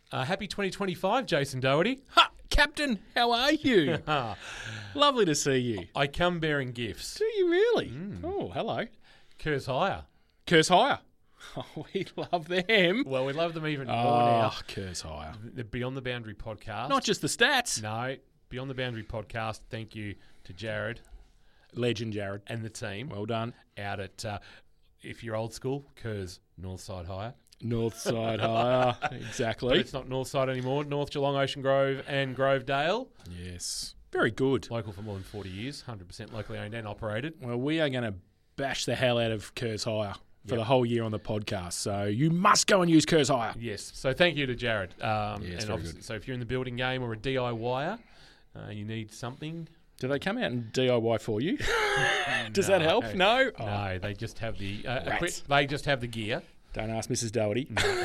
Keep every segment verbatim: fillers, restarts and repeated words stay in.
Uh, happy twenty twenty-five, Jason Doherty. Ha! Captain, how are you? Lovely to see you. I come bearing gifts. Do you really? Mm. Oh, hello. Curse higher. Curse higher. Oh, we love them. Well, we love them even more Oh, now. Curse higher. The Beyond the Boundary podcast. Not just the stats. No, Beyond the Boundary podcast. Thank you to Jared Legend, Jared. and the team Well done. out at, uh, if you're old school, Kerrs Northside Higher. North side higher. But Exactly. it's not Northside anymore. North Geelong, Ocean Grove and Grovedale. Yes. Very good. Local for more than forty years. one hundred percent locally owned and operated. Well, we are going to bash the hell out of Curse Hire for Yep. the whole year on the podcast. So you must go and use Curse Hire. Yes. So thank you to Jared. Um, Yes, and very obviously- good. So if you're in the building game or a D I Y-er, uh, you need something. Do they come out and D I Y for you? Does that No. help? No? Oh, No, they just have the uh, Rats. equip- they just have the gear. don't ask Missus Doherty.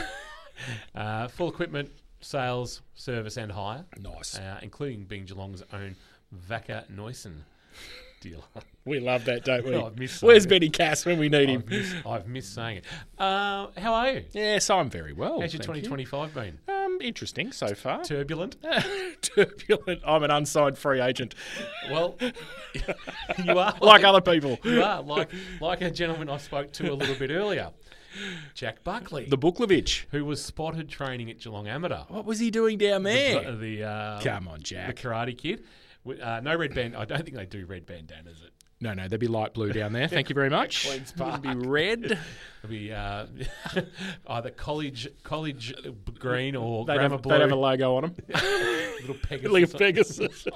Uh, full equipment, sales, service, and hire, Nice. uh, including being Geelong's own Vaca Neusen dealer. We love that, don't we? Oh, I've missed saying Where's it. Benny Cass when we need him? I've missed, I've missed saying it. Uh, how are you? Yes, I'm very well. How's your thank twenty you. twenty-five been? Um, interesting so far. Turbulent? Turbulent. I'm an unsigned free agent, Well, you are like other people. You are like like a gentleman I spoke to a little bit earlier, Jack Buckley, The Buklovich. who was spotted training at Geelong Amateur. What was he doing down there? The, the uh, Come on, the Jack. Karate Kid. With, Uh, no red band. I don't think they do red bandanas. It No, no, they'd be light blue down there. Thank you very much. Queen's Wouldn't be Park. red. would be uh, either college college green or They'd grammar have, blue. they'd have a logo on them. little Pegasus. Like a Pegasus.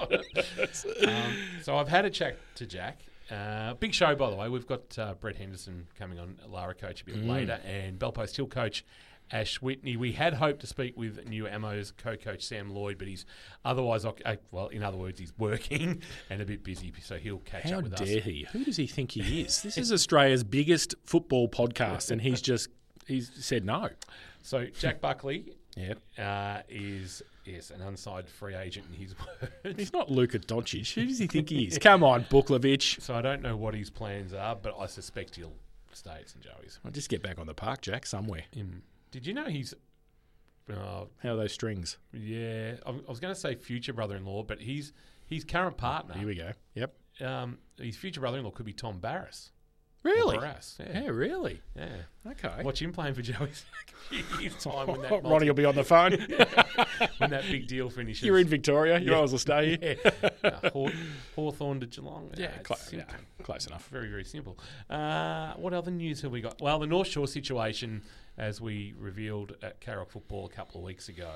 um, so I've had a chat to Jack. Uh, big show, by the way. We've got uh, Brett Henderson coming on, Lara coach a bit Mm. later, and Belpost Hill coach Ash Whitney. We had hoped to speak with New Ammo's co-coach Sam Lloyd, but he's otherwise, oc- uh, well, in other words, he's working and a bit busy, so he'll catch How up with dare us. he? Who does he think he is? This is Australia's biggest football podcast, and he's just he's said no. So Jack Buckley Yep. uh, is yes an unsigned free agent in his words. He's not Luka Doncic. Who does he think he is? Come on, Buklovich. So I don't know what his plans are, but I suspect he'll stay at St Joey's. I'll just get back on the park, Jack, somewhere. Um, did you know he's? Uh, How are those strings? Yeah, I I was going to say future brother-in-law, but he's his current partner. Here we go. Yep. Um, his future brother-in-law could be Tom Barras. Really? Or Barras, yeah. Yeah, really? yeah. Okay. Watch him playing for Joey's his time when that, Ronnie multi- will be on the phone. when that big deal finishes. You're in Victoria. You Yeah. might as well stay here. Yeah. Uh, Haw- Hawthorne to Geelong. Yeah, it's clo- simple. yeah, close enough. Very, very simple. Uh, what other news have we got? Well, the North Shore situation, as we revealed at K-Rock Football a couple of weeks ago,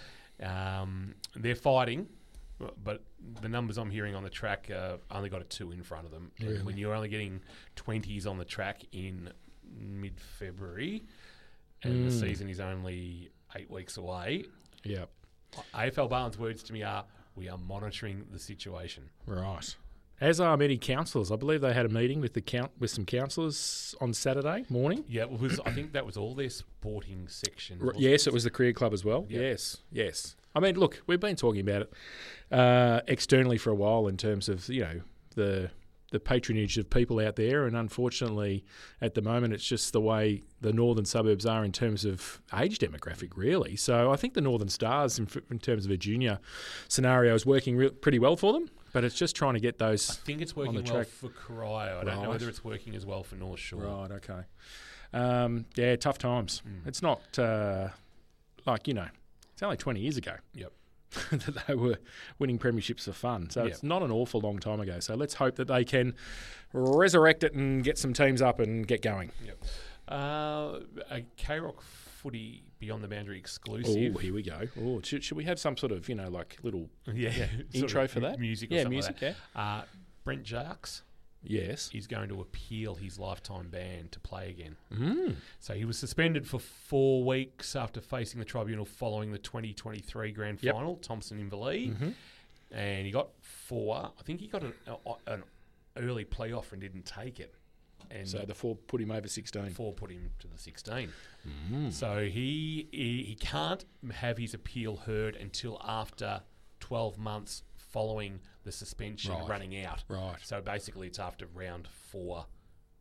um, they're fighting, but the numbers I'm hearing on the track uh, only got a two in front of them. And Really? when you're only getting twenties on the track in mid-February, and the Mm. season is only eight weeks away, Yeah. A F L Barnes' words to me are, we are monitoring the situation. Right. As are many councillors. I believe they had a meeting with the count with some councillors on Saturday morning. Yeah, it was. I think that was all their sporting sections. R- wasn't yes, it was the career club as well. Yep. Yes, yes. I mean, look, we've been talking about it uh, externally for a while in terms of you know the the patronage of people out there, and unfortunately, at the moment, it's just the way the northern suburbs are in terms of age demographic, really. So I think the Northern Stars, in, f- in terms of a junior scenario, is working re- pretty well for them. But it's just trying to get I those. think it's on working the well track. for Corio. I don't know Right. whether it's working as well for North Shore. Right. Okay. Um, yeah, tough times. Mm. It's not uh, like you know. It's only twenty years ago. Yep. that they were winning premierships for fun. So Yep. it's not an awful long time ago. So let's hope that they can resurrect it and get some teams up and get going. Yep. Uh, a K-Rock footy Beyond the Boundary Oh, exclusive. here we go. Oh, should, should we have some sort of, you know, like little yeah. sort intro of for that? Music or yeah, something music, like yeah. that. Uh, Brent Jacques Yes. is going to appeal his lifetime ban to play again. Mm. So he was suspended for four weeks after facing the tribunal following the twenty twenty-three grand Yep. final, Thompson Inverleigh. Mm-hmm. And he got four. I think he got an, a, an early play offer and didn't take it. And So the four put him over sixteen. four put him to the sixteen. Mm. So he, he he can't have his appeal heard until after twelve months following the suspension Right. running out. Right. So basically, it's after round four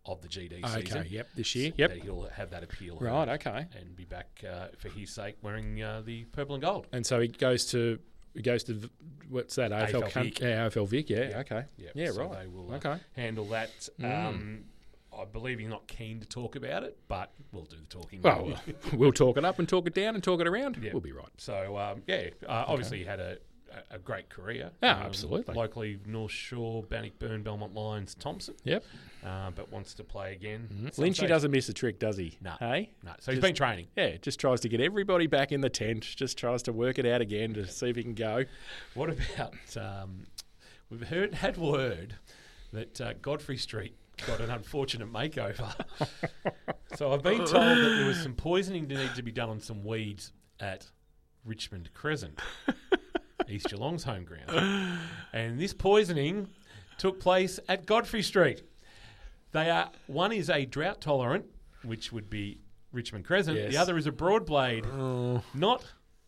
of the G D Okay, season. yep, this year, So yep. that he'll have that appeal. Right, uh, okay. And be back uh, for his sake wearing uh, the purple and gold. And so he goes to he goes to v- what's that? A F L, A F L Cunt- Vic. yeah, A F L Vic. Yeah, Yeah. okay. Yep. Yeah, so right. They will uh, Okay. handle that. Mm. Um, I believe he's not keen to talk about it, but we'll do the talking. Well, we'll, we'll talk it up and talk it down and talk it around. Yeah. We'll be right. So um, yeah, uh, obviously he had a, a, a great career. Yeah, Um, absolutely. Locally, North Shore, Bannockburn, Belmont Lions, Thompson. Yep. Uh, but wants to play again. Mm. at some Lynchy stage. doesn't miss a trick, does he? No. Hey? No, so he's Just- been training. Yeah, just tries to get everybody back in the tent. Just tries to work it out again to see if he can go. What about? Um, we've heard had word that uh, Godfrey Street got an unfortunate makeover. So I've been told that there was some poisoning that needed to be done on some weeds at Richmond Crescent, East Geelong's home ground, and this poisoning took place at Godfrey Street. They are one is a drought tolerant, which would be Richmond Crescent. Yes. The other is a broad blade, Oh. not.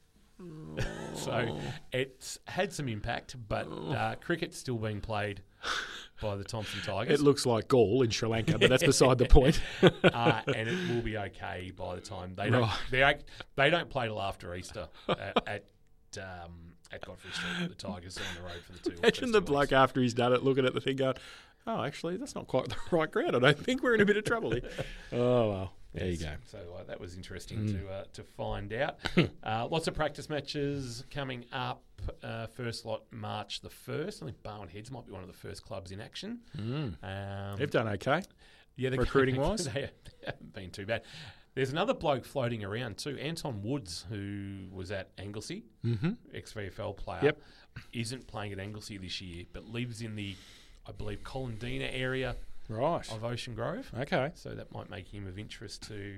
So it's had some impact, but uh, cricket's still being played by the Thompson Tigers. It looks like gall in Sri Lanka, but that's beside the point. uh, and it will be okay by the time they don't. Right. They act- they don't play till after Easter at at, um, at Godfrey Street. The Tigers are on the road for the two. Imagine first the two bloke weeks. after he's done it looking at the thing going, oh, actually, that's not quite the right ground. I don't think we're in a bit of trouble here. Oh, well, there you go. So uh, that was interesting Mm. to uh, to find out. uh, lots of practice matches coming up. Uh, first lot March the first. I think Barwon Heads might be one of the first clubs in action. Mm. Um, They've done okay. yeah, they're recruiting-wise? they haven't been too bad. There's another bloke floating around too, Anton Woods, who was at Anglesey, Mm-hmm. ex-V F L player. Yep. Isn't playing at Anglesey this year, but lives in the, I believe, Colindina area Right. of Ocean Grove. Okay. So that might make him of interest to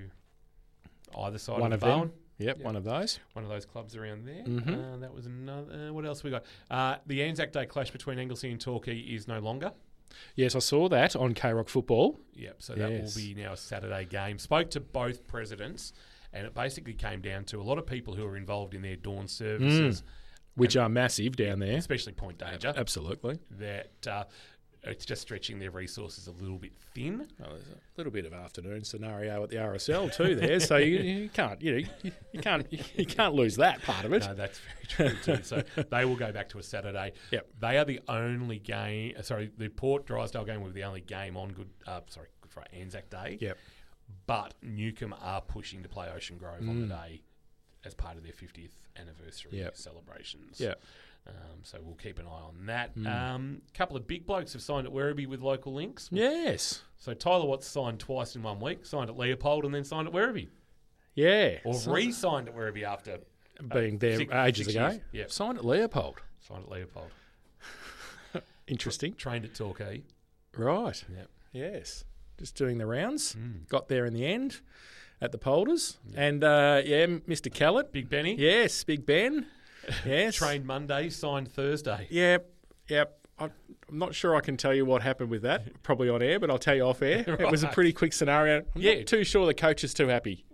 either side One of of the them. Bowen. Yep, Yeah. one of those. One of those clubs around there. Mhm. Uh, that was another. Uh, what else we got? Uh, the Anzac Day clash between Anglesey and Torquay is no longer. Yes, I saw that on K-Rock Football. Yep. So that Yes. will be now a Saturday game. Spoke to both presidents, and it basically came down to a lot of people who are involved in their dawn services, Which are massive down there. especially Point Danger. Absolutely. That uh, it's just stretching their resources a little bit thin. Well, there's a little bit of afternoon scenario at the R S L too there, so you, you can't, you know, you, you can't, you can't lose that part of it. No, that's very true too. So they will go back to a Saturday. Yep. They are the only game. uh, Sorry, the Port Drysdale game will be the only game on Good. Uh, sorry, Good Friday Anzac Day. Yep. But Newcombe are pushing to play Ocean Grove on the Mm. day as part of their fiftieth anniversary Yep. celebrations. Yep. Um, so we'll keep an eye on that. A Mm. um, couple of big blokes have signed at Werribee with local links. Yes. So Tyler Watts signed twice in one week. Signed at Leopold and then signed at Werribee, Yeah. or So- re-signed at Werribee after being there six- ages six ago. years. Yep. Signed at Leopold. signed at Leopold. Interesting. Trained at Torquay. Right. Yep. Yes. Just doing the rounds. Mm. Got there in the end at the Polders. And, uh, yeah, Mister Callett. Big Benny. Yes, Big Ben. Yes. Trained Monday, signed Thursday. Yep. Yep. I- I'm not sure I can tell you what happened with that, probably on air, but I'll tell you off air. It was a Right. pretty quick scenario. I'm Yeah. not too sure the coach is too happy.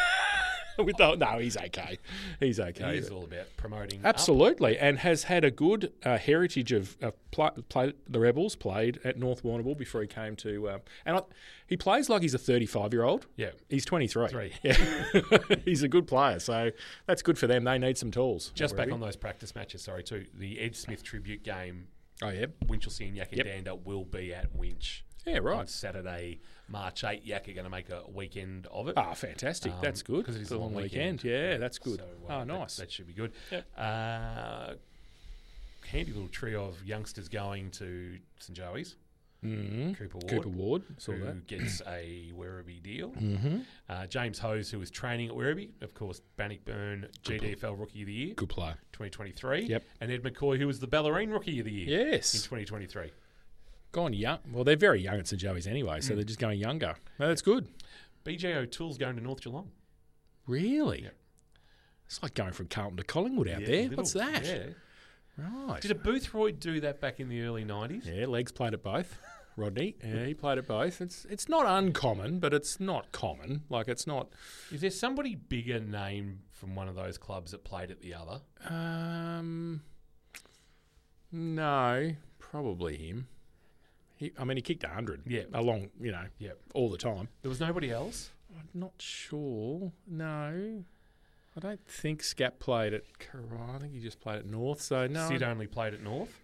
With the, no, he's okay. He's okay. He's all about promoting. Absolutely, and has had a good uh, heritage of uh, pl- play, the Rebels played at North Warrnambool before he came to, uh, and I, he plays like he's a thirty-five-year-old. Up. Yeah. He's twenty-three. Three. Yeah, he's a good player, so that's good for them. They need some tools. Just back Werribee. on those practice matches, sorry, too. The Ed Smith tribute game, Oh yeah, Winchelsea and Yakka Yep. Dander will be at Winch. yeah, On right. Saturday, March eighth. Yakka going to make a weekend of it. Ah, fantastic. Um, that's good. 'cause it is It's a a long long weekend. weekend. Yeah, that's good. So, oh, uh, that- nice. That, should be good. Yep. Uh, handy little trio of youngsters going to St Joey's. mm-hmm. Cooper Ward. Cooper Ward. Saw who that. gets a Werribee deal. Mm-hmm. Uh, James Hose, who is training at Werribee, of course, Bannockburn G D F L Rookie of the Year, Good player. twenty twenty-three. Yep. And Ed McCoy, who was the Bellarine Rookie of the Year in Yes. twenty twenty-three. Gone young. Well, they're very young at St Joey's anyway, so Mm. they're just going younger. No, that's good. B J O'Toole's going to North Geelong. Really? Yep. It's like going from Carlton to Collingwood out Yeah, there. little- What's that? Yeah. Right. Did a Boothroyd do that back in the early nineties? Yeah, Legs played at both. Rodney, yeah, he played at both. It's it's not uncommon, but it's not common. Like it's not. Is there somebody bigger name from one of those clubs that played at the other? Um, no, probably him. He, I mean, he kicked one hundred. Yeah. Along, you know, Yeah. all the time. There was nobody else? I'm not sure. No. I don't think Scap played at Carra. I think he just played at North, so no. Sid only played at North.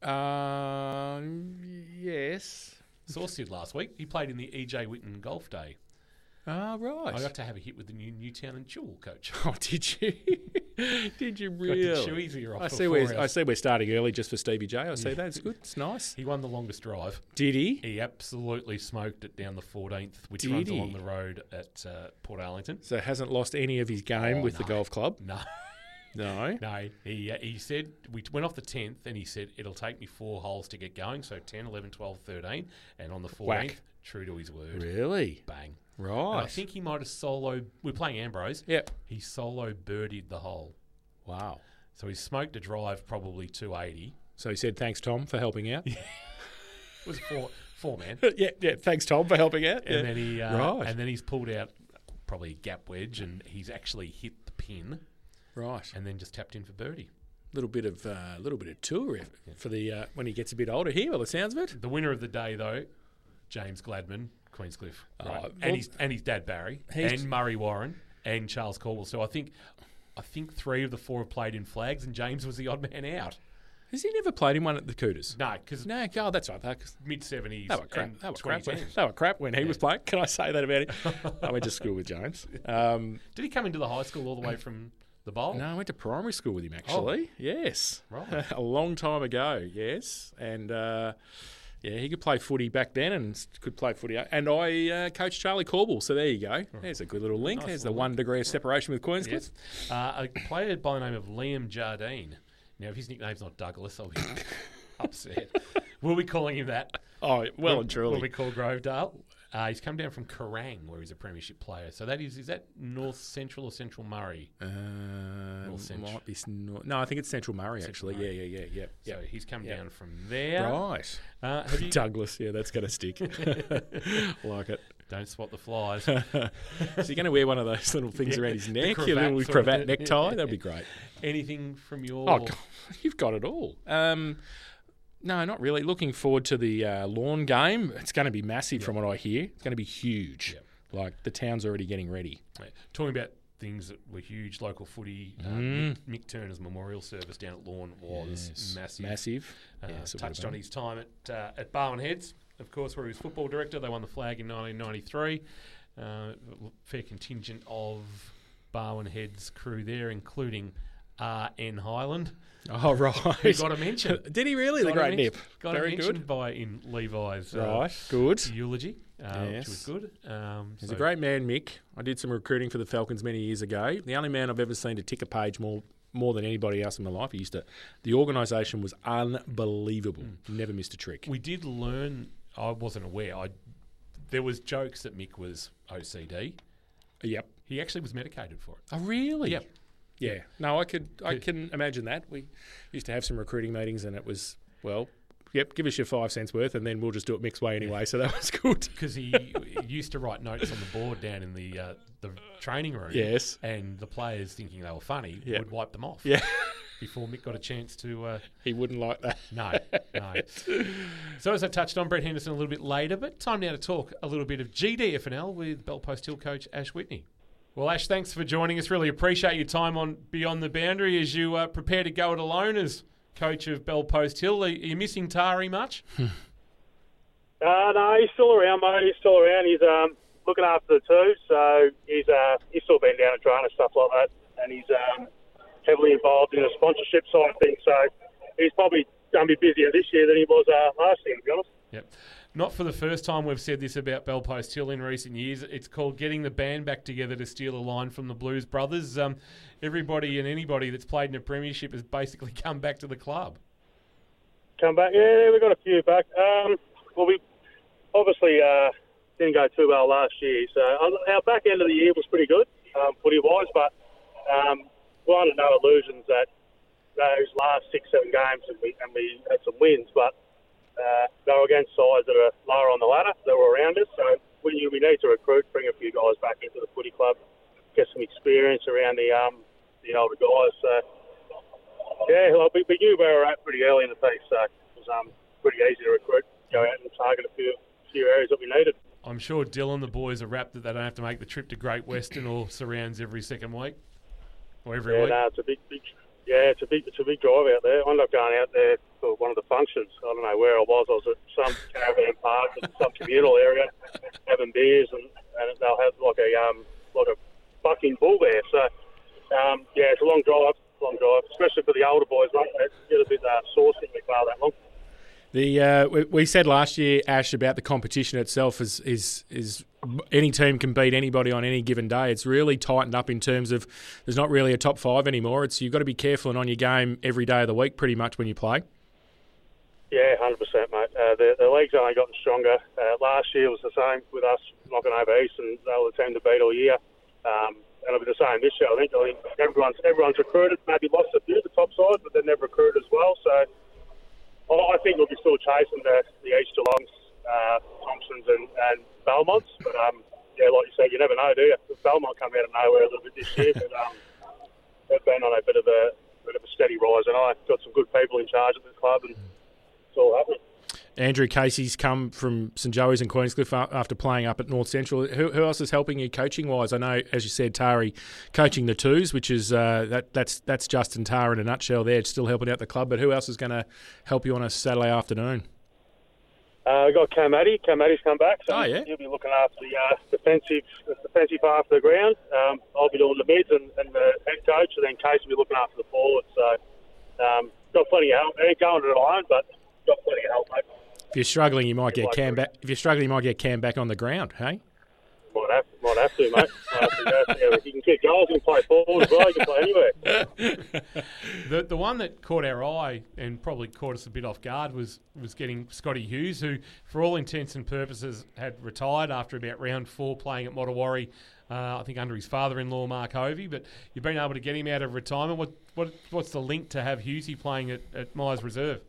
Um, yes. Saw Sid last week. He played in the E J Whitten Golf Day. Ah, right. I got to have a hit with the new Newtown and Chewell coach. Oh, did you? Did you Got really? the chewies ear off I for see. four We're, hours. I see. We're starting early just for Stevie J. I see that. It's good. It's nice. He won the longest drive. Did he? He absolutely smoked it down the fourteenth, which Did runs he? along the road at uh, Port Arlington. So hasn't lost any of his game Oh, with the no. golf club. No, No. no. He uh, he said we went off the tenth, and he said it'll take me four holes to get going. So ten, eleven, twelve, thirteen, and on the fourteenth, true to his word, Really? bang. Right. And I think he might have solo. We're playing Ambrose. Yep. He solo birdied the hole. Wow. So he smoked a drive probably two eighty. So he said, "Thanks, Tom, for helping out." It was four four man. yeah. Yeah. Thanks, Tom, for helping out. And Yeah. then he uh, Right. and then he's pulled out probably a gap wedge, and he's actually hit the pin, Right. and then just tapped in for birdie. Little bit of uh, little bit of tour effort for the uh, when he gets a bit older here. Well, the sounds of it. The winner of the day, though, James Gladman, Queenscliff, Oh, right? well, and his and his dad Barry, he's- and Murray Warren, and Charles Caldwell. So I think I think three of the four have played in flags, and James was the odd man out. Has he never played in one at the Cooters? No, because No, God, that's right. That, mid seventies. They were crap. They were crap. When, they were crap when he was playing. Can I say that about him? I went to school with James. Um, Did he come into the high school all the way from the bowl? no, I went to primary school with him, actually. Yes. Right. A long time ago, yes. And, uh, yeah, he could play footy back then and s- could play footy. And I uh, coached Charlie Corbell, so there you go. There's a good little link. Nice There's the little one degree of separation with Queenscliff. Yes. Uh, a player by the name of Liam Jardine. Now, if his nickname's not Douglas, I'll be upset. We'll be calling him that. Oh, well Will- and truly. Will we call Grovedale? Uh, he's come down from Kerrang, where he's a premiership player. So that is, is that North Central or Central Murray? Uh, North Central. might be s- nor- no, I think it's Central Murray, Central actually. Murray. Yeah, yeah, yeah, yeah. So he's come Yeah. down from there. Right. Uh, have you, Douglas, yeah, that's going to stick. Like it. don't spot the flies. So you're going to wear one of those little things Yeah, around his the neck, your cravat little sort of cravat thing. necktie? That'd be great. Anything from your... Oh, God, you've got it all. Um, no, not really. Looking forward to the uh, lawn game. It's going to be massive from what I hear. It's going to be huge. Yep. Like, the town's already getting ready. Yeah. Talking about things that were huge, local footy, uh, Mm. Mick, Mick Turner's memorial service down at Lawn was Yes. massive. Massive. Uh, Yes, it touched would on have his time at uh, at Barwon Heads, of course, where he was football director. They won the flag in nineteen ninety-three. Uh, fair contingent of Barwon Heads crew there, including R N Highland. Oh, right. Who got a mention. Did he really? Got the a great mention- nip. Got Very a mention good. by in Levi's uh, Right. Good. eulogy, uh, which Yes. was good. Um, He's so- a great man, Mick. I did some recruiting for the Falcons many years ago. The only man I've ever seen to tick a page more more than anybody else in my life. He used to. The organisation was unbelievable. Never missed a trick. We did learn. I wasn't aware. I there was jokes that Mick was O C D. Yep. He actually was medicated for it. Oh, really? Yep. Yeah. No, I could. I Yeah. can imagine that. We used to have some recruiting meetings, and it was well. Yep. Give us your five cents worth, and then we'll just do it Mick's way anyway. So that was good. Because he used to write notes on the board down in the uh, the training room. Yes. And the players, thinking they were funny, Yeah. would wipe them off. Yeah. Before Mick got a chance to. Uh, He wouldn't like that. no, no. So as I touched on, Brett Henderson a little bit later, but time now to talk a little bit of G D F N L with Bellpost Hill coach Ash Whitney. Well, Ash, thanks for joining us. Really appreciate your time on Beyond the Boundary as you uh, prepare to go it alone as coach of Bellpost Hill. Are you missing Tari much? Uh, no, he's still around, mate. He's still around. He's um, looking after the two, so he's uh, he's still been down and trying and stuff like that, and he's um, heavily involved in the sponsorship side of things. So he's probably going to be busier this year than he was uh, last year, to be honest. Yep. Not for the first time we've said this about Bellpost Hill in recent years. It's called getting the band back together to steal a line from the Blues Brothers. Um, everybody and anybody that's played in a premiership has basically come back to the club. Come back, yeah, we got a few back. Um, well, we obviously uh, didn't go too well last year, so our back end of the year was pretty good, um, footy-wise, but um, we're under no illusions that those last six, seven games, and we, and we had some wins, but uh, they were against sides that are lower on the ladder, that were around us, so we, we need to recruit, bring a few guys back into the footy club, get some experience around the um, the older guys, so yeah, well, we, we knew where we were at pretty early in the piece, so it was um, pretty easy to recruit. go out and target a few few areas that we needed. I'm sure Dylan, the boys are wrapped that they don't have to make the trip to Great Western or Surrounds every second week or every yeah, week. No, it's a big, big, yeah, it's a big, it's a big drive out there. I ended up going out there for one of the functions. I don't know where I was. I was at some caravan park in some communal area, having beers, and, and they'll have like a um like a bucking bull there. So um, yeah, it's a long drive, long drive, especially for the older boys. Mate, they get a bit uh, saucy when they go that long. The uh, we, we said last year, Ash, about the competition itself is is is any team can beat anybody on any given day. It's really tightened up in terms of there's not really a top five anymore. It's you've got to be careful and on your game every day of the week, pretty much when you play. Yeah, one hundred percent, mate. Uh, the, the league's only gotten stronger. Uh, last year was the same with us knocking over East, and they were the team to beat all year. Um, and it'll be the same this year. I think. I think everyone's everyone's recruited. Maybe lost a few of the top side, but then they've recruited as well. So. I think we'll be still chasing the, the East Geelongs, uh, Thompsons and, and Belmonts. But, um, yeah, like you said, you never know, do you? Belmont come out of nowhere a little bit this year. But um, they've been on a bit of a bit of a steady rise. And I've got some good people in charge at the club, and it's all happening. Andrew Casey's come from St Joey's and Queenscliff after playing up at North Central. Who, who else is helping you coaching-wise? I know, as you said, Tari coaching the twos, which is uh, that, that's that's Justin Tarr in a nutshell there. It's still helping out the club, but who else is going to help you on a Saturday afternoon? Uh, we've got Cam Addy. Cam Addy's come back, so oh, yeah. he'll be looking after the uh, defensive the defensive half of the ground. Um, I'll be doing the mids and, and the head coach, and then Casey will be looking after the forwards. So um, got plenty of help. They ain't going to the line, but got plenty of help, mate. If you're struggling, you might get Cam back. If you're struggling, you might get Cam back on the ground. Hey, might have, might have to, mate. Might have to go. Yeah, he can kick goals and play forward as well. He can play anywhere. the the one that caught our eye and probably caught us a bit off guard was was getting Scotty Hughes, who, for all intents and purposes, had retired after about round four playing at Mottawarri. Uh, I think under his father-in-law, Mark Hovey. But you've been able to get him out of retirement. What what what's the link to have Hughesy playing at, at Myers Reserve?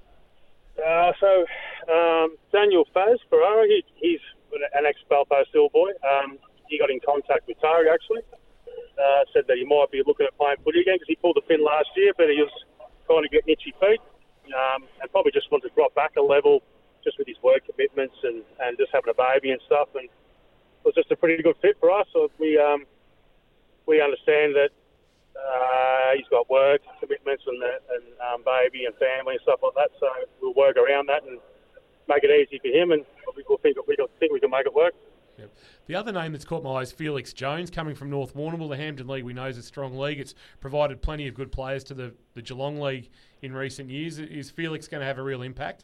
Uh, so, um, Daniel Faz Ferrara, he, he's an ex-Balpo Steel boy. Um, he got in contact with Tari, actually. Uh, said that he might be looking at playing footy again because he pulled the pin last year, but he was kind of getting itchy feet um, and probably just wanted to drop back a level just with his work commitments and, and just having a baby and stuff. And it was just a pretty good fit for us. So we, um, we understand that Uh, he's got work commitments and, and um, baby and family and stuff like that, so we'll work around that and make it easy for him, and we will think we think we can make it work. Yep. The other name that's caught my eye is Felix Jones, coming from North Warrnambool. The Hampden League, we know, is a strong league. It's provided plenty of good players to the, the Geelong League in recent years. Is Felix going to have a real impact?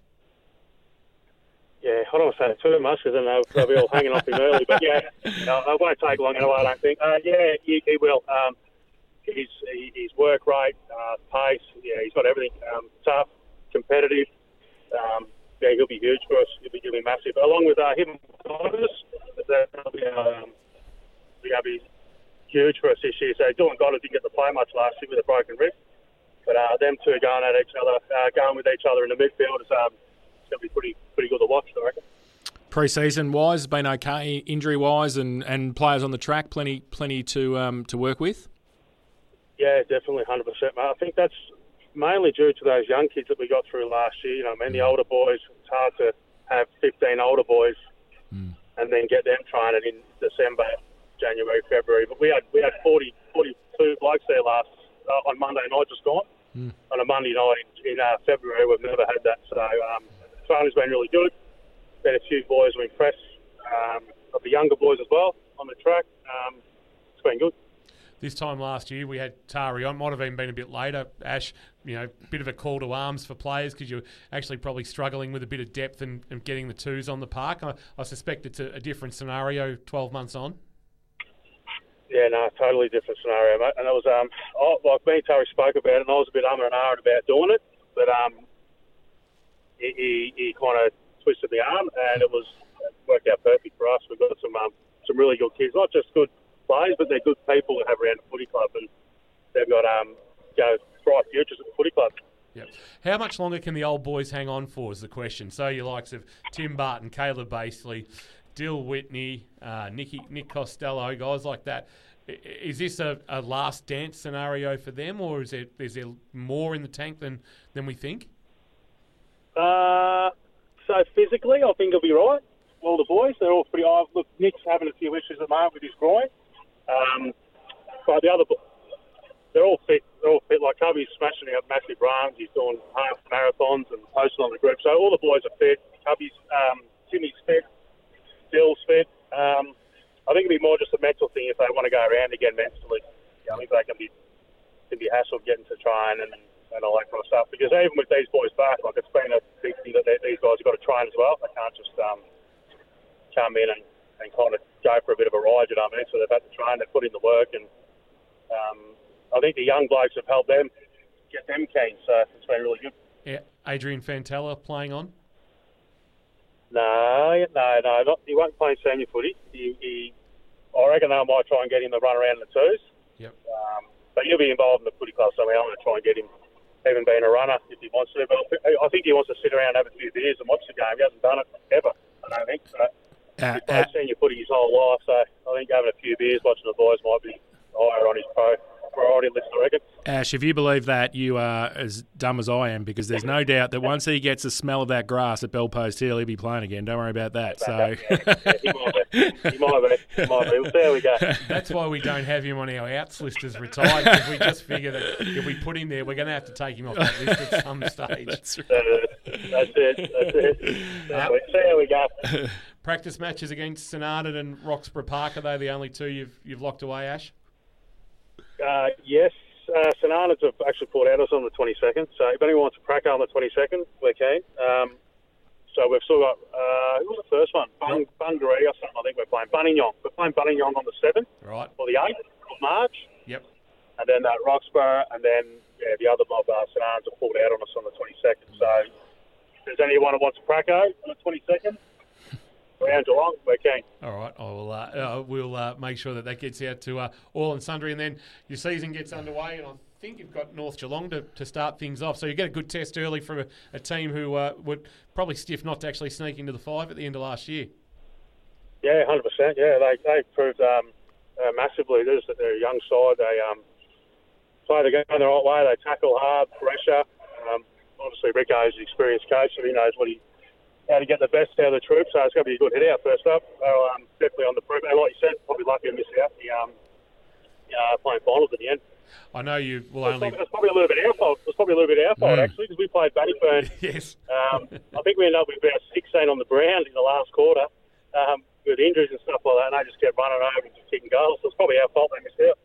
Yeah, I don't want to say too much because then they'll, they'll be all hanging off him early, but yeah, no, it won't take long anyway, I don't think. Uh, yeah, he, he will. Um, His, his work rate, uh, pace, yeah, he's got everything. Um, tough, competitive. Um, yeah, he'll be huge for us. He'll be, he'll be massive. Along with uh, him, that'll be, um, that'll be huge for us this year. So Dylan Goddard didn't get to play much last year with a broken wrist, but uh, them two going at each other, uh, going with each other in the midfield is um, it's going to be pretty pretty good to watch, I reckon. Pre-season wise, been okay. Injury wise, and, and players on the track, plenty plenty to um, to work with. Yeah, definitely, one hundred percent, mate. I think that's mainly due to those young kids that we got through last year. You know, I mean, the older boys, it's hard to have fifteen older boys mm. and then get them training in December, January, February. But we had we had forty, forty-two blokes there last uh, on Monday night, just gone. Mm. On a Monday night in, in uh, February, we've never had that. So um, training's been really good. Been a few boys were impressed. Um, of the younger boys as well on the track. Um, it's been good. This time last year, we had Tari on. Might have even been a bit later. Ash, you know, bit of a call to arms for players because you're actually probably struggling with a bit of depth and, and getting the twos on the park. I, I suspect it's a, a different scenario twelve months on. Yeah, no, totally different scenario, mate. And it was, um, I, like me and Tari spoke about it, and I was a bit um and ahhing about doing it, but um, he, he, he kind of twisted the arm, and it was it worked out perfect for us. We've got some um, some really good kids, not just good players, but they're good people to have around the footy club, and they've got um, you know, bright futures at the footy club. Yep. How much longer can the old boys hang on for is the question. So your likes of Tim Barton, Caleb Basely, Dill Whitney, uh, Nicky, Nick Costello, guys like that. Is this a, a last dance scenario for them, or is there, is there more in the tank than, than we think? Uh, so physically, I think he'll be right. All the boys, they're all pretty. Oh, look, Nick's having a few issues at the moment with his groin. Um, but the other, they're all fit. They're all fit. Like Cubby's smashing out massive runs. He's doing half marathons and posting on the group. So all the boys are fit. Cubby's, um, Timmy's fit. Dill's fit. Um, I think it'll be more just a mental thing if they want to go around again mentally. I think they can be can be hassled getting to train and, and all that kind of stuff. Because even with these boys back, like it's been a big thing that they, these guys have got to train as well. They can't just um, come in and, and kind of go for a bit of a ride, you know what I mean? So they've had to train, they've put in the work, and um, I think the young blokes have helped them get them keen. So it's been really good. Yeah, Adrian Fantella playing on. No, no, no, not, he won't play senior footy. He, he, I reckon they might try and get him to run around in the twos. Yep. Um, but he'll be involved in the footy club somehow. I'm going to try and get him, even being a runner, if he wants to. But I think he wants to sit around, have a few beers and watch the game. He hasn't done it ever, I don't think. So Uh, he's played uh, senior footy his whole life, so I think having a few beers, watching the boys might be higher on his pro priority list, I reckon. Ash, if you believe that, you are as dumb as I am, because there's no doubt that once he gets the smell of that grass at Bellpost Hill, he'll be playing again. Don't worry about that. So Yeah, yeah, he might be. He might be. He might be. We'll see how we go. That's why we don't have him on our outs list as retired, because we just figure that if we put him there, we're going to have to take him off that list at some stage. That's right. Uh, that's it. That's it. See how we- see how we go. Practice matches against St Arnaud and Roxburgh Park, are they the only two you've you've locked away, Ash? Uh, yes, uh, St Arnaud's have actually pulled out us on the twenty-second, so if anyone wants a cracker on the twenty-second, we're keen. Um, so we've still got, uh, who was the first one? Bung, Bungaree or something, I think we're playing. Buninyong. We're playing Buninyong on the seventh Right. or the eighth of March. Yep. And then uh, Roxburgh, and then yeah, the other mob, uh, St Arnaud's have pulled out on us on the twenty-second. So if there's anyone who wants a cracker on the twenty-second, around Geelong, we're keen. All right. I will. Uh, uh, we'll uh, make sure that that gets out to uh, all and sundry, and then your season gets underway. And I think you've got North Geelong to, to start things off. So you get a good test early for a, a team who uh, would probably stiff not to actually sneak into the five at the end of last year. Yeah, one hundred percent. Yeah, they they proved um, uh, massively. They're, just, they're a young side. They um, play the game the right way. They tackle hard, pressure. Um, obviously, Rico's an experienced coach, so he knows what he how to get the best out of the troops. So it's going to be a good hit out first up. So um, definitely on the proof. And like you said, probably lucky to miss out the um, uh, playing finals at the end. I know you will It's only. probably, it's probably a little bit our fault. It's probably a little bit our fault, Mm. actually, because we played Bannockburn. Yes. Um, I think we ended up with about sixteen on the ground in the last quarter um, with injuries and stuff like that, and they just kept running over and just kicking goals. So it's probably our fault they missed out.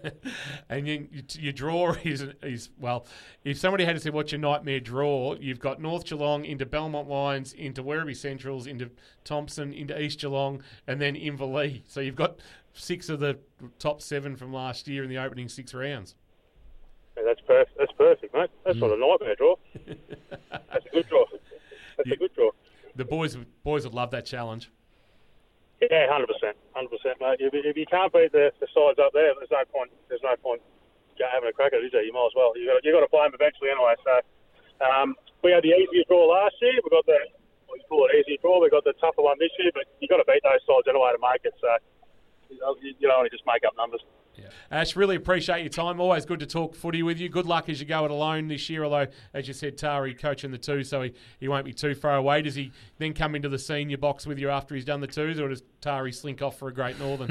And you, you, your draw is, is, well, if somebody had to say what's your nightmare draw, you've got North Geelong into Belmont Lions, into Werribee Centrals, into Thompson, into East Geelong, and then Inverleigh. So you've got six of the top seven from last year in the opening six rounds. Yeah, that's perfect. That's perfect, mate. That's not a nightmare draw. That's a good draw. That's Yeah. a good draw. The boys boys would love that challenge. Yeah, one hundred percent. one hundred percent, mate. If, if you can't beat the, the sides up there, there's no point There's no point having a crack at it, is there? You might as well. You've got, you got to play them eventually anyway. So um, we had the easier draw last year. We got the, what you call it, easier draw. We got the tougher one this year, but you've got to beat those sides anyway to make it. So you don't want to just make up numbers. Yeah. Ash, really appreciate your time. Always good to talk footy with you. Good luck as you go it alone this year, although, as you said, Tari coaching the two, so he, he won't be too far away. Does he then come into the senior box with you after he's done the twos, or does Tari slink off for a Great Northern?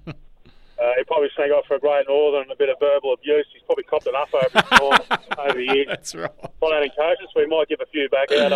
Uh, he probably sneak off for a Great Northern and a bit of verbal abuse. He's probably copped enough over, his over the years. That's right. Following coaches, we might give a few back out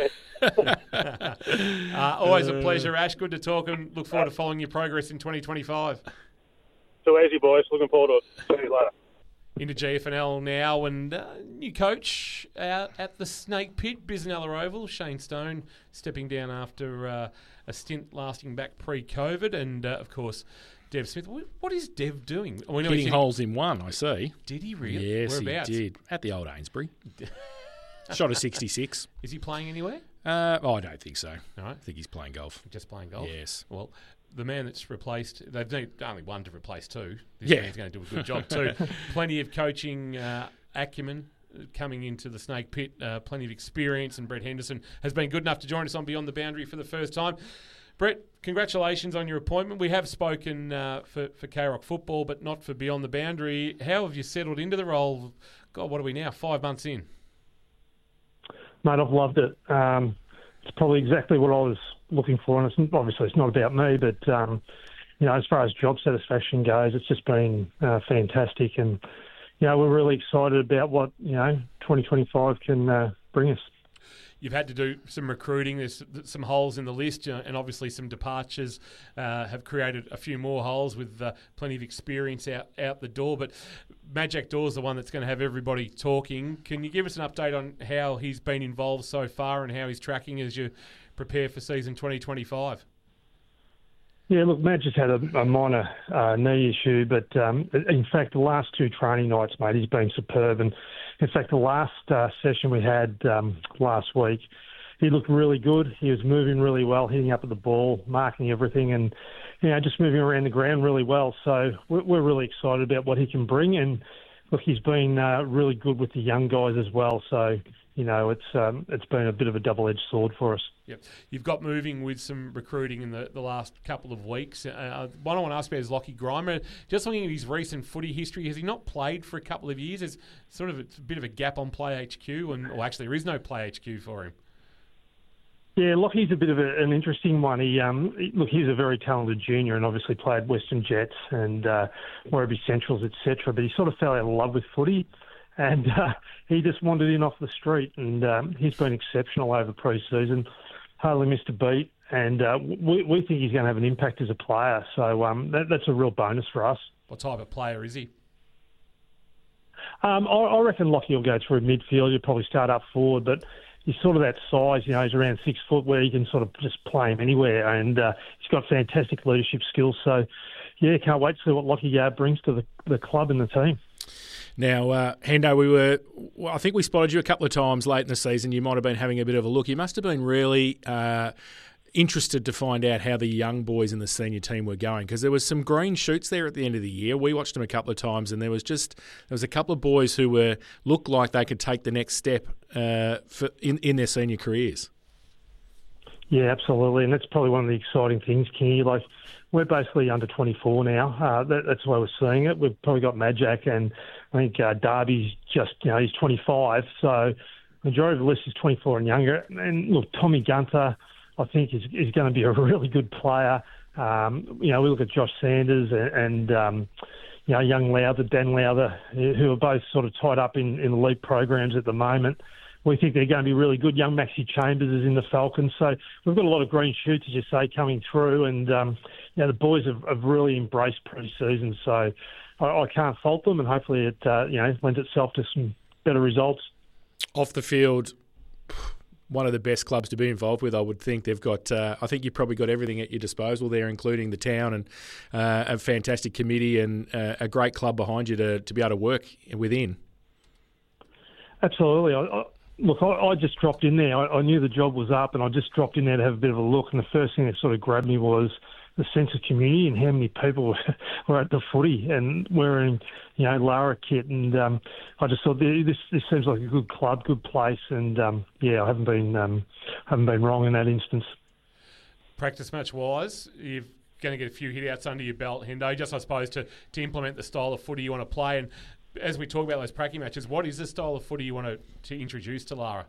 overseas. uh, always a pleasure, Ash. Good to talk, and look forward to following your progress in twenty twenty-five. Too easy, boys. Looking forward to it. See you later. Into G F N L now, and uh, new coach out at the Snake Pit, Biznella Oval, Shane Stone, stepping down after uh, a stint lasting back pre-COVID, and uh, of course, Dev Smith. What is Dev doing? We know Hitting he's- holes in one, I see. Did he really? Yes, Whereabouts? he did. At the old Ainsbury. Shot a sixty-six. Is he playing anywhere? Uh, oh, I don't think so. No, I think he's playing golf. just playing golf. Yes. Well, the man that's replaced, they've need only one to replace two. This Yeah. man's going to do a good job too. Plenty of coaching uh, acumen coming into the Snake Pit. Uh, plenty of experience, and Brett Henderson has been good enough to join us on Beyond the Boundary for the first time. Brett, congratulations on your appointment. We have spoken uh, for, for K-Rock football, but not for Beyond the Boundary. How have you settled into the role? God, what are we now? Five months in. Mate, I've loved it. Um, it's probably exactly what I was looking for. And it's obviously it's not about me, but um, you know, as far as job satisfaction goes, it's just been uh, fantastic. And you know, we're really excited about what you know twenty twenty-five can uh, bring us. You've had to do some recruiting. There's some holes in the list, uh, and obviously some departures uh, have created a few more holes with uh, plenty of experience out, out the door. But Majak Daw's the one that's going to have everybody talking. Can you give us an update on how he's been involved so far and how he's tracking as you prepare for season twenty twenty-five? Yeah, look, Matt just had a, a minor uh, knee issue, but um, in fact, the last two training nights, mate, he's been superb. And in fact, the last uh, session we had um, last week, he looked really good. He was moving really well, hitting up at the ball, marking everything, and you know, just moving around the ground really well. So we're, we're really excited about what he can bring. And look, he's been uh, really good with the young guys as well. So you know, it's um, it's been a bit of a double-edged sword for us. Yep. You've got moving with some recruiting in the, the last couple of weeks. Uh, one I want to ask about is Lockie Grimer. Just looking at his recent footy history, has he not played for a couple of years? There's sort of a, a bit of a gap on Play H Q, and or actually there is no Play H Q for him. Yeah, Lockie's a bit of a, an interesting one. He, um, he, look, he's a very talented junior and obviously played Western Jets and uh, Werribee Centrals, et cetera. But he sort of fell out of love with footy, and uh, he just wandered in off the street. And um, he's been exceptional over pre-season, hardly missed a beat, and uh, we, we think he's going to have an impact as a player. So um, that, that's a real bonus for us. What type of player is he? Um, I, I reckon Lockie will go through midfield. He'll probably start up forward, but he's sort of that size, you know, he's around six foot where you can sort of just play him anywhere, and uh, he's got fantastic leadership skills. So, yeah, can't wait to see what Lockie uh, brings to the, the club and the team. Now, uh, Hendo, we were, well, I think we spotted you a couple of times late in the season. You might have been having a bit of a look. You must have been really uh, interested to find out how the young boys in the senior team were going, because there was some green shoots there at the end of the year. We watched them a couple of times, and there was just there was a couple of boys who were looked like they could take the next step uh, for in, in their senior careers. Yeah, absolutely, and that's probably one of the exciting things, Kenny. Like, we're basically under twenty-four now. Uh, that, that's the way we're seeing it. We've probably got Majak, and I think uh, Darby's just, you know, he's twenty-five. So the majority of the list is twenty-four and younger. And look, Tommy Gunther, I think, is, is going to be a really good player. Um, you know, we look at Josh Sanders and, and um, you know, young Lowther, Dan Lowther, who are both sort of tied up in, in the league programs at the moment. We think they're going to be really good. Young Maxi Chambers is in the Falcons. So we've got a lot of green shoots, as you say, coming through. And, um, you know, the boys have, have really embraced pre-season. So I, I can't fault them, and hopefully it, uh, you know, lends itself to some better results. Off the field, one of the best clubs to be involved with, I would think. They've got, uh, I think you've probably got everything at your disposal there, including the town and uh, a fantastic committee and uh, a great club behind you to, to be able to work within. Absolutely. I, I, look, I, I just dropped in there. I, I knew the job was up, and I just dropped in there to have a bit of a look. And the first thing that sort of grabbed me was the sense of community and how many people were, were at the footy and wearing, you know, Lara kit. And um, I just thought this this seems like a good club, good place. And um, yeah, I haven't been um, haven't been wrong in that instance. Practice match wise, you're going to get a few hit outs under your belt, Hendo. Just I suppose to to implement the style of footy you want to play. And as we talk about those practice matches, what is the style of footy you want to, to introduce to Lara?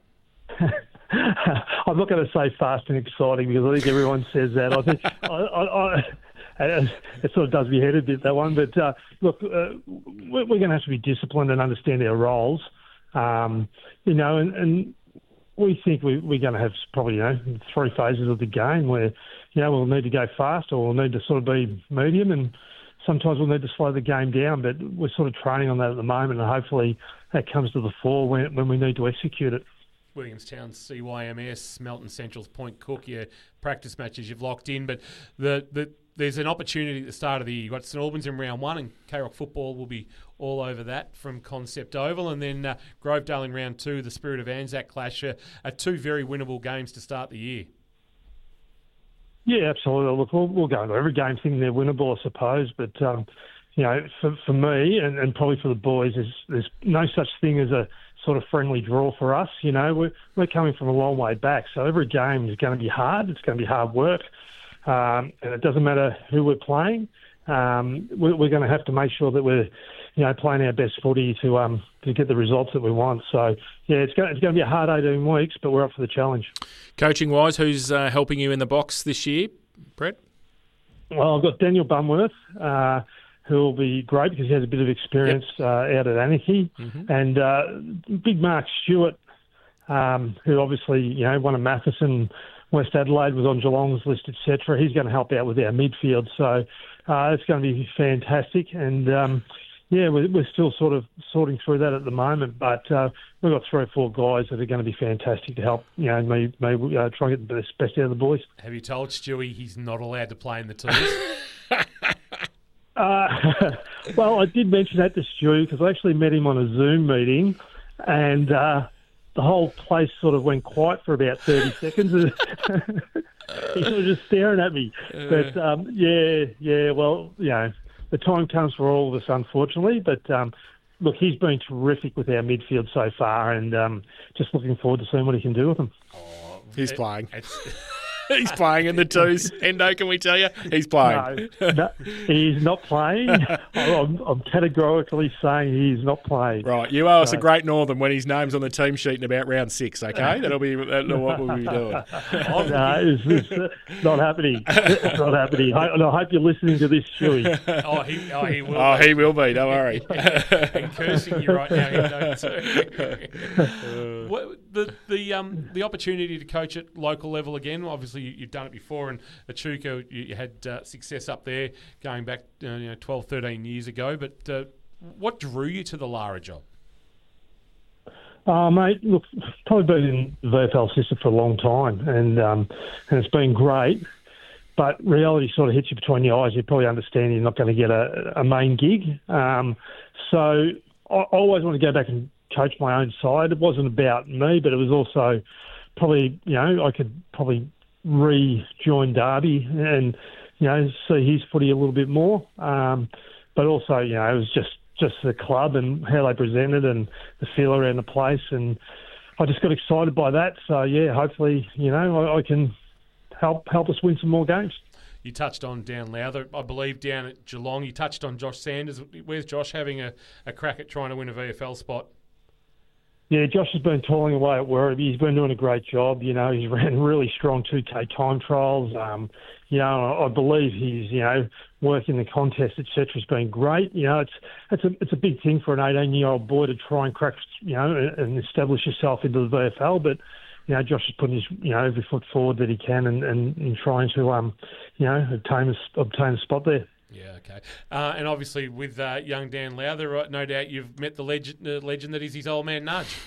I'm not going to say fast and exciting because I think everyone says that. I think I, I, I, it sort of does me head a bit, that one. But uh, look, uh, we're, we're going to have to be disciplined and understand our roles, um, you know, and, and we think we, we're going to have probably, you know, three phases of the game where, you know, we'll need to go fast or we'll need to sort of be medium, and sometimes we'll need to slow the game down. But we're sort of training on that at the moment, and hopefully that comes to the fore when, when we need to execute it. Williamstown, C Y M S, Melton Central's Point Cook, your practice matches you've locked in. But the, the there's an opportunity at the start of the year. You've got St Albans in round one, and K-Rock football will be all over that from Concept Oval. And then uh, Grovedale in round two, the Spirit of Anzac clash, uh, are two very winnable games to start the year. Yeah, absolutely. Look, we'll, we'll go into every game thinking they're winnable, I suppose. But, um, you know, for, for me and, and probably for the boys, there's, there's no such thing as a sort of friendly draw for us. You know, we're, we're coming from a long way back. So every game is going to be hard. It's going to be hard work. Um, and it doesn't matter who we're playing. Um, we're, we're going to have to make sure that we're, you know, playing our best footy to um to get the results that we want. So yeah, it's going it's going to be a hard eighteen weeks, but we're up for the challenge. Coaching wise, who's uh, helping you in the box this year, Brett? Well, I've got Daniel Bumworth, uh, who will be great because he has a bit of experience yep. uh, out at Anarchy, mm-hmm. and uh, big Mark Stewart, um, who obviously you know won a Matheson. West Adelaide was on Geelong's list, et cetera. He's going to help out with our midfield, so uh, it's going to be fantastic. And um, yeah, we're, we're still sort of sorting through that at the moment, but uh, we've got three or four guys that are going to be fantastic to help. You know, me, me uh, try and get the best, best out of the boys. Have you told Stewie he's not allowed to play in the twos? uh, well, I did mention that to Stewie because I actually met him on a Zoom meeting, and. Uh, The whole place sort of went quiet for about thirty seconds. He was just staring at me. But, um, yeah, yeah, well, you know, the time comes for all of us, unfortunately. But, um, look, he's been terrific with our midfield so far, and um, just looking forward to seeing what he can do with them. Oh, he's it, playing. He's playing in the twos. Endo, can we tell you? He's playing. No, no he's not playing. I'm, I'm categorically saying he's not playing. Right, you owe us so. a Great Northern when his name's on the team sheet in about round six, okay? That'll be that'll what we'll be doing. No, it's, it's not happening. It's not happening. I, I hope you're listening to this, Stewie. Oh, he, oh, he will Oh, be. he will be, don't worry. And cursing you right now, Endo, too. What, the, the, um, the opportunity to coach at local level again, obviously you, you've done it before, and Echuca, you, you had uh, success up there going back uh, you know, twelve, thirteen years ago, but uh, what drew you to the Lara job? Oh, mate, look, probably been in the V F L system for a long time, and um, and it's been great, but reality sort of hits you between the eyes. You probably understand you're not going to get a, a main gig. Um, so I, I always want to go back and coach my own side. It wasn't about me, but it was also probably, you know, I could probably rejoin Derby and, you know, see his footy a little bit more. Um, but also, you know, it was just, just the club and how they presented and the feel around the place. And I just got excited by that. So, yeah, hopefully, you know, I, I can help help us win some more games. You touched on Dan Lowther, I believe, down at Geelong. You touched on Josh Sanders. Where's Josh having a, a crack at trying to win a V F L spot? Yeah, Josh has been toiling away at Werribee. He's been doing a great job. You know, he's ran really strong two K time trials. Um, you know, I believe he's, you know, working the contest, et cetera, has been great. You know, it's it's a it's a big thing for an eighteen-year-old boy to try and crack, you know, and establish yourself into the V F L. But, you know, Josh is putting his, you know, every foot forward that he can and, and, and trying to, um, you know, obtain a, obtain a spot there. Yeah, okay. Uh, and obviously with uh, young Dan Lowther, uh, no doubt you've met the legend, uh, legend that is his old man Nudge.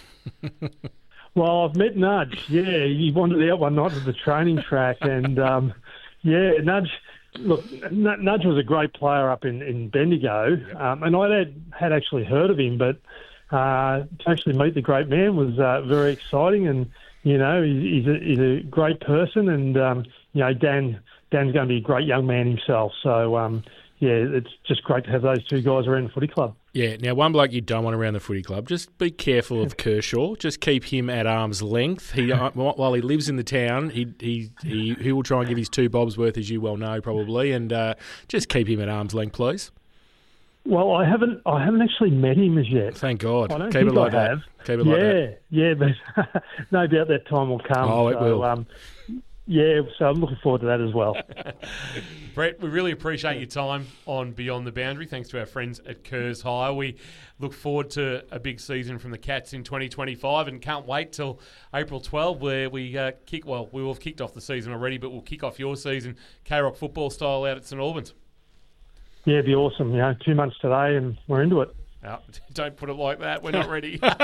Well, I've met Nudge, yeah. He wandered out one night to the training track and, um, yeah, Nudge, look, N- Nudge was a great player up in, in Bendigo, yep. um, and I had, had actually heard of him, but uh, to actually meet the great man was uh, very exciting and, you know, he's, he's, a, he's a great person and, um, you know, Dan... Dan's going to be a great young man himself. So, um, yeah, it's just great to have those two guys around the footy club. Yeah, now one bloke you don't want around the footy club, just be careful of Kershaw. Just keep him at arm's length. He, uh, while he lives in the town, he, he he he will try and give his two bobs worth, as you well know, probably, and uh, just keep him at arm's length, please. Well, I haven't I haven't actually met him as yet. Thank God. I don't keep think it like I that. have. Keep it yeah, like that. Yeah, but no doubt that time will come. Oh, it so, will. Um, Yeah, so I'm looking forward to that as well. Brett, we really appreciate your time on Beyond the Boundary. Thanks to our friends at Kerrs Hire. We look forward to a big season from the Cats in twenty twenty-five and can't wait till April twelfth where we uh, kick, well, we will have kicked off the season already, but we'll kick off your season K-Rock football style out at St Albans. Yeah, it'd be awesome. You know, two months today and we're into it. Oh, don't put it like that. We're not ready. Neither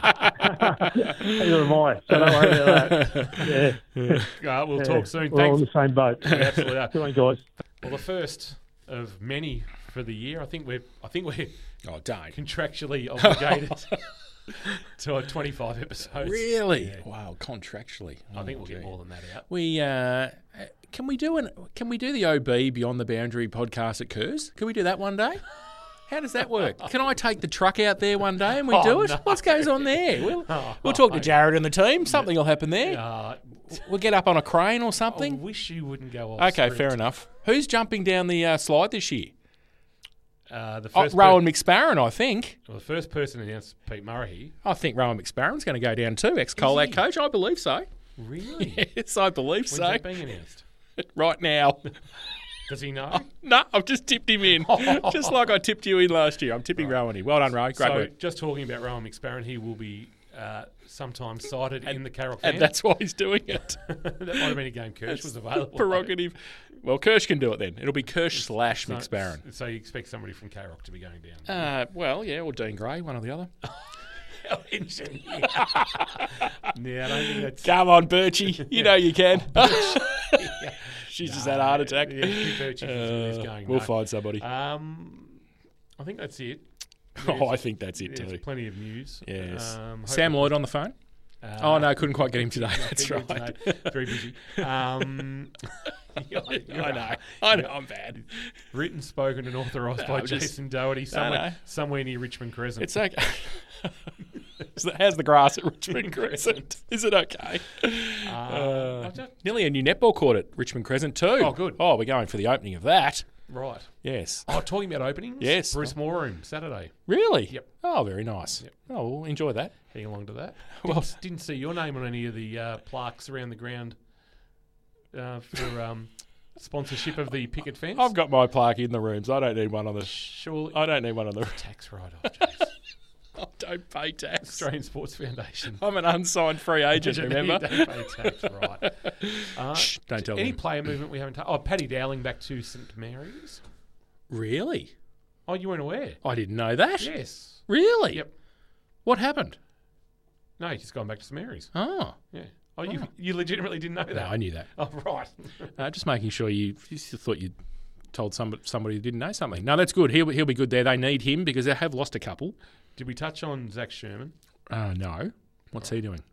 am I. So don't worry about that. Yeah. Uh, we'll yeah. talk soon. We're Thanks. all in the same boat. We absolutely are. Good on, guys. Well, the first of many for the year. I think we're. I think we're. Oh, don't. Contractually obligated to a twenty-five episodes. Really? Yeah. Wow, contractually. I oh, think we'll gee. get more than that out. We uh, can we do an can we do the O B Beyond the Boundary podcast at Kerrs? Can we do that one day? How does that work? Can I take the truck out there one day and we oh, do it? No. What goes on there? We'll, oh, we'll talk to Jared and the team. Something will happen there. Uh, we'll get up on a crane or something. I wish you wouldn't go off Okay, script. fair enough. Who's jumping down the uh, slide this year? Uh, the Oh, first Rowan McSparron, I think. per- well, the first person announced Pete Murray. I think Rowan McSparron's going to go down too, ex-Colac he? coach. I believe so. Really? Yes, I believe When's so. that being announced? Right now. Does he know? No, I've just tipped him in. Just like I tipped you in last year. I'm tipping Right. Rowan in. Well done, Rowan. Great so, work. just talking about Rowan McSparron, he will be uh, sometimes cited in the Carroll And fan. that's why he's doing it. that might have been a game Kirsch was available. Prerogative. Well, Kirsch can do it then. It'll be Kirsch slash So- McSparron. So you expect somebody from Carroll to be going down? Uh, well, yeah, or Dean Gray, one or the other. yeah, I don't think that's. Come on, Birchie. You know you can. Yeah. She's just No, had a heart attack. Yeah, Hugh Birchie is Uh, going. we'll no. find somebody. Um, I think that's it. Oh, I think that's it There's too. plenty of news. Yes. Um, Sam hope- Lloyd on the phone? uh, Oh, no, couldn't quite get him today. not That's getting right. him today. Very busy. Um, you're- you're I know. right. I know. I'm bad. Written, spoken, and authorised No, by I'm just- Jason Doherty somewhere, no. somewhere near Richmond Crescent. It's okay. Is that- How's the grass at Richmond Crescent? Is it okay? Uh, Uh, I don't- nearly a new netball court at Richmond Crescent too. Oh, good. Oh, we're going for the opening of that. right. Yes. Oh, talking about openings? Yes. Bruce Moorroom, Saturday. Really? Yep. Oh, very nice. Yep. Oh, we'll enjoy that. Heading along to that. Well- Didn't, didn't see your name on any of the uh, plaques around the ground uh, for um, sponsorship of the picket fence. I've got my plaque in the rooms. I don't need one on the. Surely. I don't need one on the. Tax write-off, James. I don't pay tax. Australian Sports Foundation. I'm an unsigned free agent. Remember? You don't pay tax, right. Uh, Shh, don't tell Any them. player movement we haven't touched? Oh, Paddy Dowling back to St Mary's. Really? Oh, you weren't aware? I didn't know that. Yes. Really? Yep. What happened? No, he's just gone back to St Mary's. Oh, Yeah. Oh, you Oh. you legitimately didn't know that? no, I knew that. Oh, right. Uh, just making sure you, you just thought you told somebody somebody who didn't know something. No, that's good. He'll he'll be good there. They need him because they have lost a couple. Did we touch on Zach Sherman? Uh, no. What's he doing?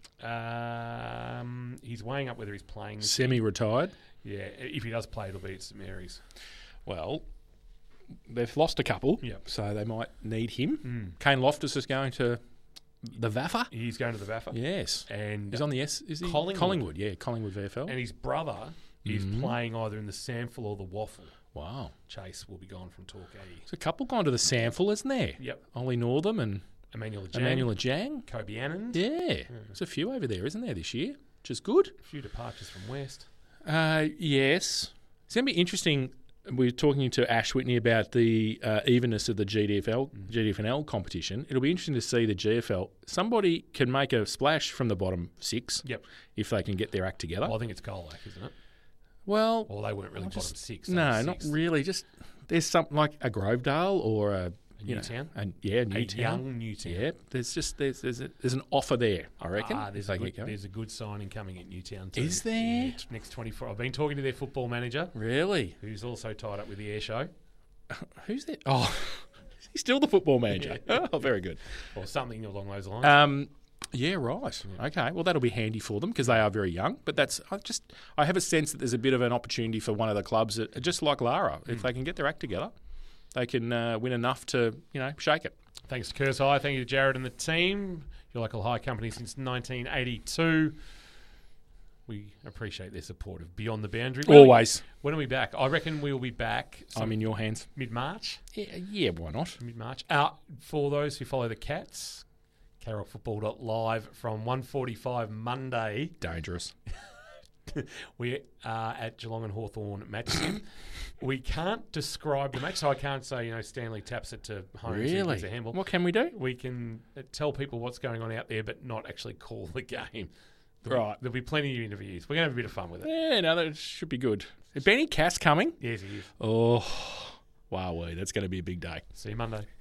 Um, he's weighing up whether he's playing. This Semi-retired. Yeah, if he does play, it'll be at St Mary's. Well, they've lost a couple, Yep. so they might need him. Mm. Kane Loftus is going to the V A F A. He's going to the V A F A. Yes. And He's on the S. Is he Collingwood. Collingwood? Yeah, Collingwood V F L. and his brother is Mhm. playing either in the Sample or the Waffle. Wow. Chase will be gone from Torquay. There's a couple gone to the Sample, isn't there? Yep. Ollie Northam and Emmanuel Jang, Emmanuel Jang. Kobe Anand. Yeah. There's a few over there, isn't there, this year? Which is good. A few departures from West. Uh, yes. It's going to be interesting. We were talking to Ash Whitney about the uh, evenness of the G D F L, G D F N L competition. It'll be interesting to see the G F L. Somebody can make a splash from the bottom six Yep. if they can get their act together. Well, I think it's Colac, isn't it? Well, Well, they weren't really I bottom just- six. they no, were not sixth. really. Just there's something like a Grovedale or a you know, Newtown? and yeah, A Newtown. young Newtown. Yeah, there's just there's there's, a, there's an offer there. I reckon. Ah, there's, if a they good, get going. there's a good signing coming at Newtown too. Is there? Yeah, t- next twenty-four. I've been talking to their football manager, Really? who's also tied up with the air show, Who's there? Oh, he's still the football manager. Yeah. Oh, very good. or something along those lines. Um, yeah, right. Okay. Well, that'll be handy for them because they are very young. But that's I just I have a sense that there's a bit of an opportunity for one of the clubs, that, just like Lara, if they can get their act together, they can uh, win enough to you know shake it. Thanks to Curse High. Thank you to Jared and the team. Your local high company since nineteen eighty-two. We appreciate their support of Beyond the Boundary. When are we- Always. When are we back? I reckon we'll be back I'm in your hands. mid-March. Yeah, yeah. Why not? Mid-March. Uh, for those who follow the Cats, carroll football dot live from one forty-five Monday. Dangerous. We are at Geelong and Hawthorn match sim. We can't describe the match, so I can't say, you know, Stanley taps it to Holmes. and Really? gives a handball. What can we do? We can uh, tell people what's going on out there, but not actually call the game. There'll Right. Be, there'll be plenty of interviews. We're going to have a bit of fun with it. Yeah, no, that should be good. Is Benny Cass coming? Yes, he is. Oh, wow, that's going to be a big day. See you Monday.